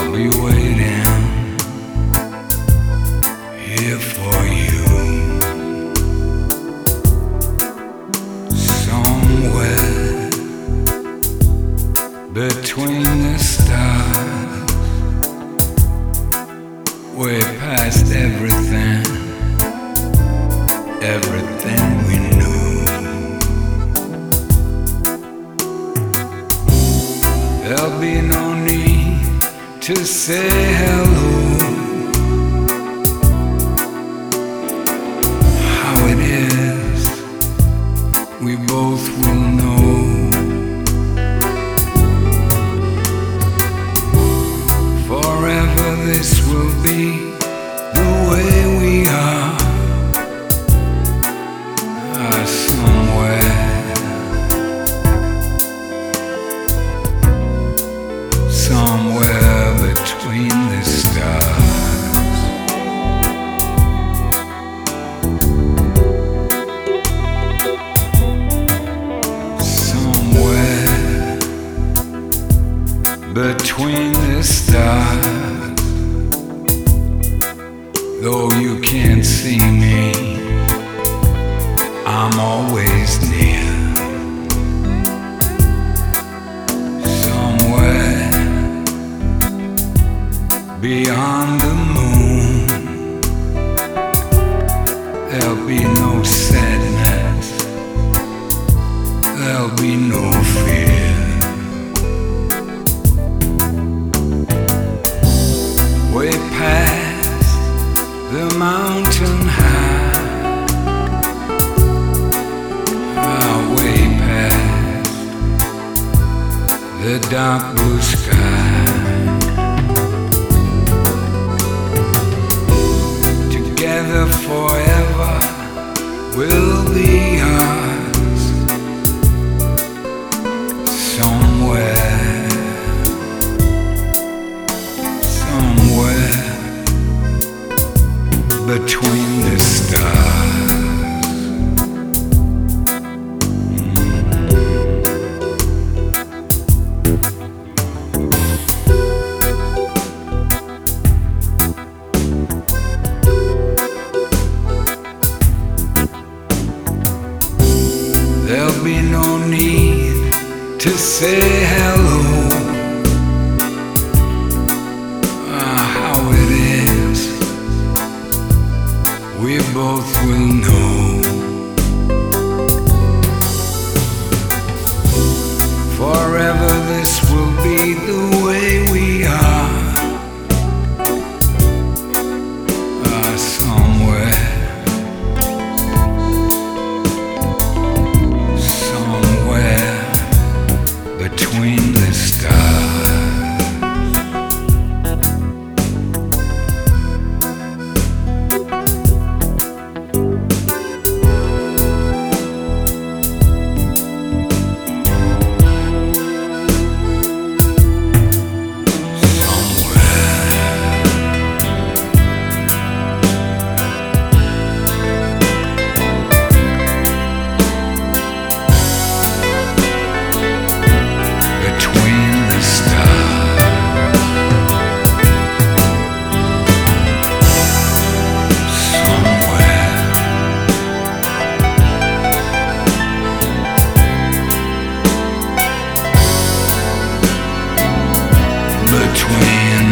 I'll be waiting here for you. Somewhere between the stars, way past everything, everything we knew. There'll be no need to say hello. How it is, we both will know. Forever this will be the way we are. Somewhere between the stars. Somewhere between the stars. Though you can't see me, I'm always near. Beyond the moon, there'll be no sadness, there'll be no fear. Way past the mountain high, way past the dark blue sky. Together forever will be ours. Somewhere, somewhere between the stars. There'll be no need to say hello. How it is, we both will know. Forever this will be the way we are. Somewhere between the stars. Between